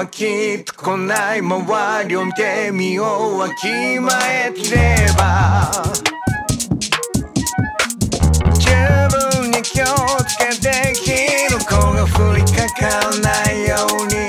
はきっと来ない。周りを見てみよう。わきまえてれば十分に気をつけて、火の粉が降りかからないように